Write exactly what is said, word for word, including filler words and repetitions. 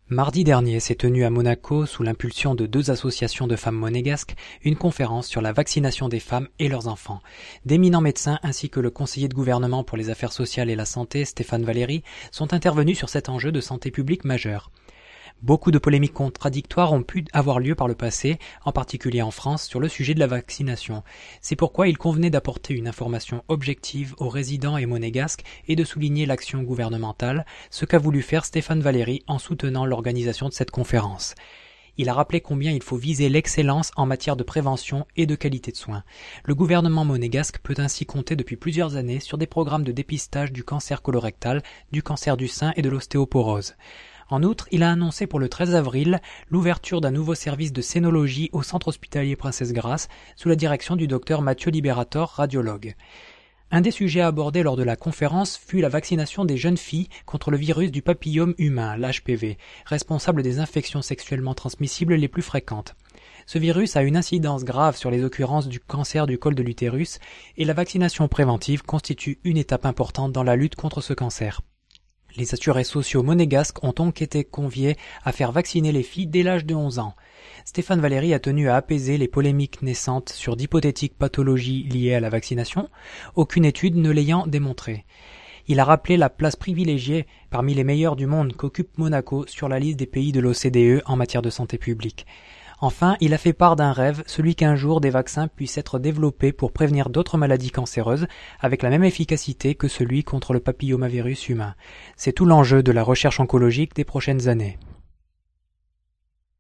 Mardi dernier s'est tenue à Monaco, sous l'impulsion de deux associations de femmes monégasques, une conférence sur la vaccination des femmes et leurs enfants. D'éminents médecins ainsi que le conseiller de gouvernement pour les affaires sociales et la santé, Stéphane Valéry, sont intervenus sur cet enjeu de santé publique majeur. Beaucoup de polémiques contradictoires ont pu avoir lieu par le passé, en particulier en France, sur le sujet de la vaccination. C'est pourquoi il convenait d'apporter une information objective aux résidents et monégasques et de souligner l'action gouvernementale, ce qu'a voulu faire Stéphane Valéry en soutenant l'organisation de cette conférence. Il a rappelé combien il faut viser l'excellence en matière de prévention et de qualité de soins. Le gouvernement monégasque peut ainsi compter depuis plusieurs années sur des programmes de dépistage du cancer colorectal, du cancer du sein et de l'ostéoporose. En outre, il a annoncé pour le treize avril l'ouverture d'un nouveau service de scénologie au centre hospitalier Princesse Grasse sous la direction du docteur Mathieu Liberator, radiologue. Un des sujets abordés lors de la conférence fut la vaccination des jeunes filles contre le virus du papillome humain, l'H P V, responsable des infections sexuellement transmissibles les plus fréquentes. Ce virus a une incidence grave sur les occurrences du cancer du col de l'utérus et la vaccination préventive constitue une étape importante dans la lutte contre ce cancer. Les assurés sociaux monégasques ont donc été conviés à faire vacciner les filles dès l'âge de onze ans. Stéphane Valéry a tenu à apaiser les polémiques naissantes sur d'hypothétiques pathologies liées à la vaccination, aucune étude ne l'ayant démontré. Il a rappelé la place privilégiée parmi les meilleurs du monde qu'occupe Monaco sur la liste des pays de l'O C D E en matière de santé publique. Enfin, il a fait part d'un rêve, celui qu'un jour des vaccins puissent être développés pour prévenir d'autres maladies cancéreuses avec la même efficacité que celui contre le papillomavirus humain. C'est tout l'enjeu de la recherche oncologique des prochaines années.